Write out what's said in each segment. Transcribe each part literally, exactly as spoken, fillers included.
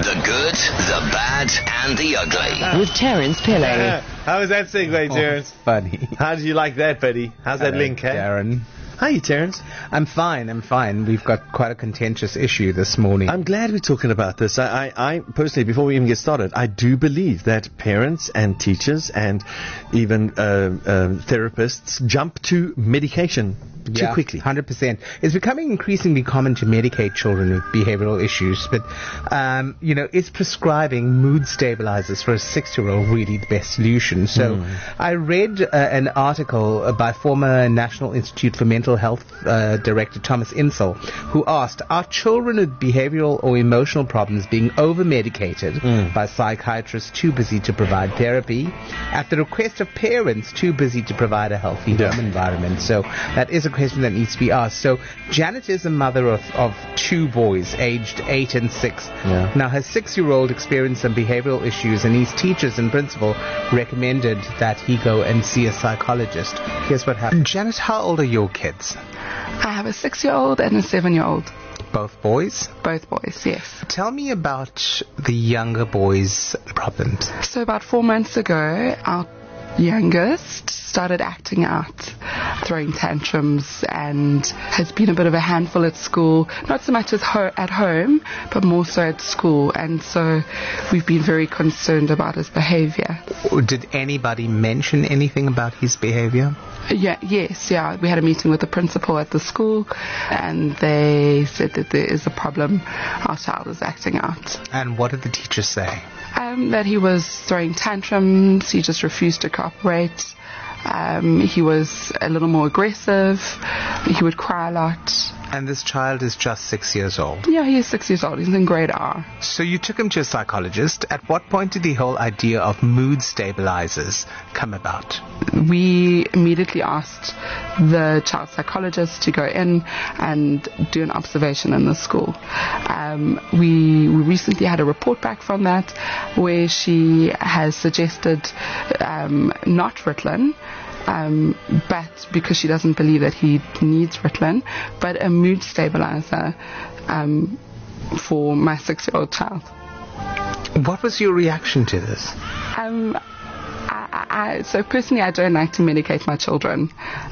The good, the bad, and the ugly. With Terence Pillay. How was that segue, Terence? Oh, funny. How did you like that, buddy? How's that Hello, link, eh? Darren. Hi, Terence. I'm fine, I'm fine. We've got quite a contentious issue this morning. I'm glad we're talking about this. I, I, I personally, before we even get started, I do believe that parents and teachers and even uh, uh, therapists jump to medication too yeah, quickly. one hundred percent. It's becoming increasingly common to medicate children with behavioral issues, but, um, you know, is prescribing mood stabilizers for a six-year-old really the best solution? So mm. I read uh, an article uh, by former National Institute for Mental Health uh, Director Thomas Insel, who asked, are children with behavioral or emotional problems being over-medicated mm. by psychiatrists too busy to provide therapy, at the request of parents too busy to provide a healthy yeah. home environment? So that is a question that needs to be asked. So Janet is a mother of, of two boys, aged eight and six. Yeah. Now, her six-year-old experienced some behavioral issues, and his teachers and principal recommended that he go and see a psychologist. Here's what happened. Janet, how old are your kids? I have a six-year-old and a seven-year-old. Both boys? Both boys, yes. Tell me about the younger boys' problems. So about four months ago, our youngest started acting out, throwing tantrums, and has been a bit of a handful at school, not so much as ho- at home, but more so at school. And so we've been very concerned about his behavior. Did anybody mention anything about his behavior? Yeah, yes, yeah. We had a meeting with the principal at the school, and they said that there is a problem. Our child is acting out. And what did the teachers say? Um, that he was throwing tantrums, he just refused to cooperate. Um, he was a little more aggressive. He would cry a lot. And this child is just six years old? Yeah, he is six years old. He's in grade R. So you took him to a psychologist. At what point did the whole idea of mood stabilizers come about? We immediately asked the child psychologist to go in and do an observation in the school. Um, we, we recently had a report back from that where she has suggested um, not Ritalin, Um, but because she doesn't believe that he needs Ritalin, but a mood stabilizer um, for my six-year-old child. What was your reaction to this? Um, I, I, so personally, I don't like to medicate my children.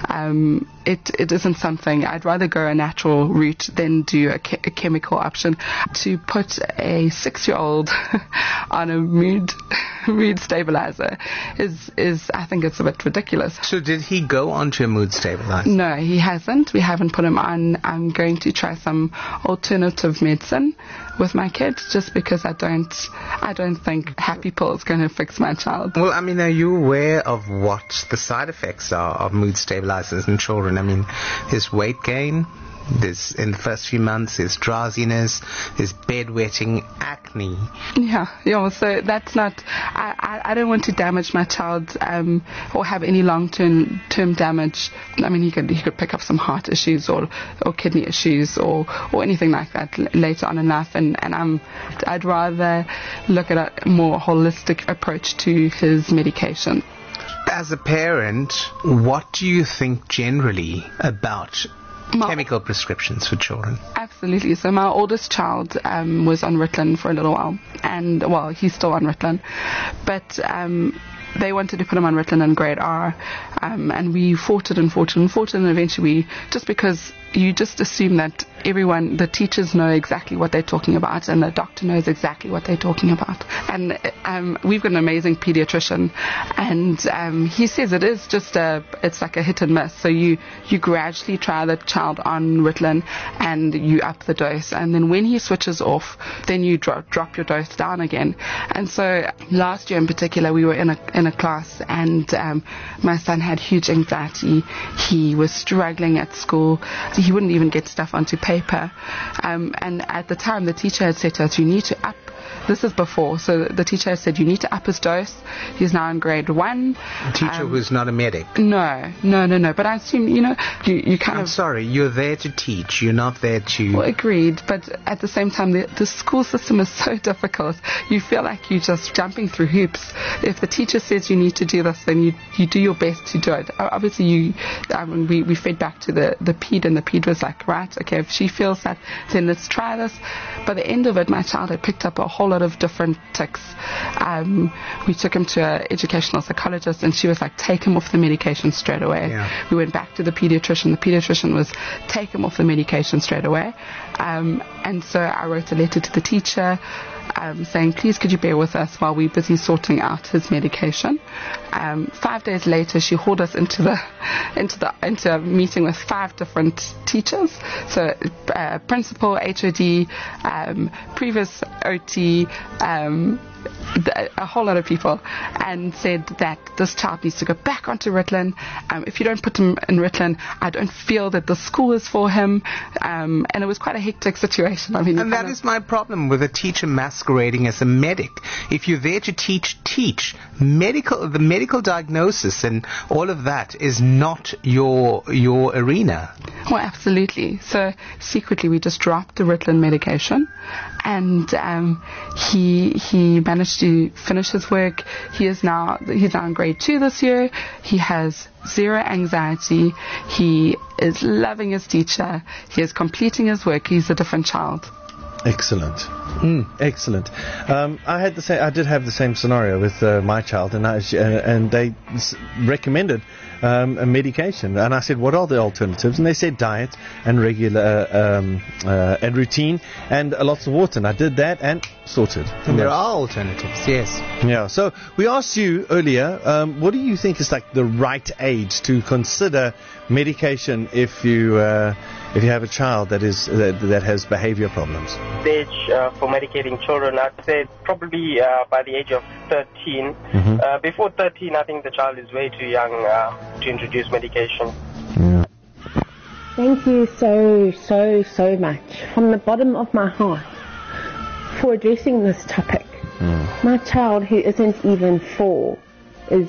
Um, it, it isn't something, I'd rather go a natural route than do a, ke- a chemical option. To put a six-year-old on a mood mood stabilizer is, is, I think it's a bit ridiculous. So did he go onto a mood stabilizer? No, he hasn't. We haven't put him on. I'm going to try some alternative medicine with my kids, just because I don't, I don't think happy pill is going to fix my child. Well, I mean, are you aware of what the side effects are of mood stabilizers in children? I mean, there's weight gain. There's, in the first few months, there's drowsiness, there's bedwetting, acne. Yeah, yeah. So that's not. I, I, I don't want to damage my child um, or have any long-term term damage. I mean, he could he could pick up some heart issues or, or kidney issues or, or anything like that l- later on in life. And and I'm I'd rather look at a more holistic approach to his medication. As a parent, what do you think generally about My, chemical prescriptions for children? Absolutely. So my oldest child um, was on Ritalin for a little while, and well, he's still on Ritalin, but um, they wanted to put him on Ritalin in grade R, um, and we fought it and fought it and fought it, and eventually we, just because you just assume that everyone, the teachers know exactly what they're talking about, and the doctor knows exactly what they're talking about. And um, we've got an amazing pediatrician, and um, he says it is just a, it's like a hit and miss. So you, you gradually try the child on Ritalin, and you up the dose, and then when he switches off, then you dro- drop your dose down again. And so last year in particular, we were in a in a class, and um, my son had huge anxiety. He was struggling at school. He wouldn't even get stuff onto paper. Um, and at the time, the teacher had said to us, you need to up, this is before, so the teacher had said, you need to up his dose. He's now in grade one. A teacher um, who's not a medic? No, no, no, no. But I assume, you know, you, you kind I'm of... I'm sorry, you're there to teach. You're not there to... Well, agreed. But at the same time, the, the school system is so difficult. You feel like you're just jumping through hoops. If the teacher says you need to do this, then you you do your best to do it. Obviously, you um, we, we fed back to the, the ped, and the ped was like, right, okay, if she feels that, then let's try this. By the end of it, my child had picked up a whole lot of different tics. Um, we took him to an educational psychologist, and she was like, take him off the medication straight away. Yeah. We went back to the pediatrician. The pediatrician was, take him off the medication straight away. Um, and so I wrote a letter to the teacher um, saying, please could you bear with us while we're busy sorting out his medication. Um, five days later, she hauled us into the into the into a meeting with five different teachers. So uh, principal, H O D, um, previous O T, um, a whole lot of people, and said that this child needs to go back onto Ritalin. Um, if you don't put him in Ritalin, I don't feel that the school is for him. Um, and it was quite a hectic situation. I mean, and that is my problem with a teacher masquerading as a medic. If you're there to teach, teach. Medical, the medical diagnosis and all of that is not your your arena. Well, absolutely. So secretly, we just dropped the Ritalin medication, and um, he he managed to finish his work. He is now he's now in grade two this year. He has zero anxiety. He is loving his teacher. He is completing his work. He's a different child. Excellent. Mm, excellent. Um, I had the same. I did have the same scenario with uh, my child, and I, uh, and they s- recommended um, a medication, and I said, "What are the alternatives?" And they said diet and regular uh, um, uh, and routine and uh, lots of water. And I did that and sorted. And there are alternatives. Yes. Yeah. So we asked you earlier, um, what do you think is like the right age to consider medication if you uh, if you have a child that is that, that has behavior problems? The age uh, for medicating children, I'd say probably uh, by the age of thirteen. Mm-hmm. Uh, before thirteen, I think the child is way too young uh, to introduce medication. Yeah. Thank you so, so, so much from the bottom of my heart for addressing this topic. Mm. My child, who isn't even four, is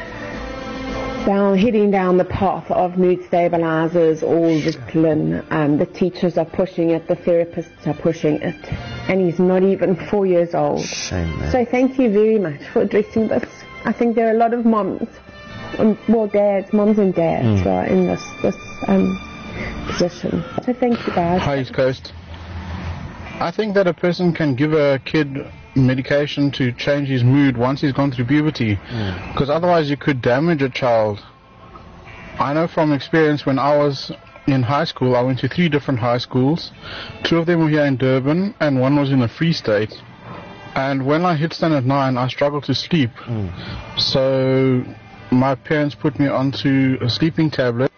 down, heading down the path of mood stabilizers or Ritalin. Um, the teachers are pushing it, the therapists are pushing it, and he's not even four years old. Shame, man. So thank you very much for addressing this. I think there are a lot of moms, and, well, dads, moms and dads Mm. who are in this this um, position. So thank you, guys. Hi, East Coast. I think that a person can give a kid medication to change his mood once he's gone through puberty, because mm. otherwise you could damage a child. I know from experience, when I was in high school, I went to three different high schools. Two of them were here in Durban and one was in the Free State. And when I hit standard nine, I struggled to sleep. Mm. So my parents put me onto a sleeping tablet,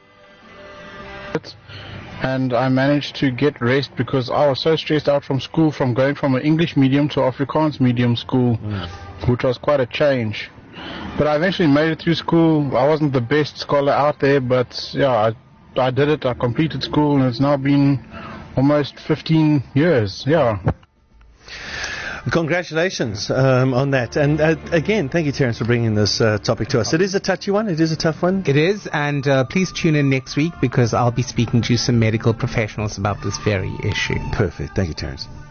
and I managed to get rest because I was so stressed out from school, from going from an English medium to Afrikaans medium school, mm. which was quite a change. But I eventually made it through school. I wasn't the best scholar out there, but yeah, I, I did it. I completed school, and it's now been almost fifteen years. Yeah. Congratulations um, on that. And uh, again, thank you, Terence, for bringing this uh, topic to us. It is a touchy one. It is a tough one. It is. And uh, please tune in next week because I'll be speaking to some medical professionals about this very issue. Perfect. Thank you, Terence.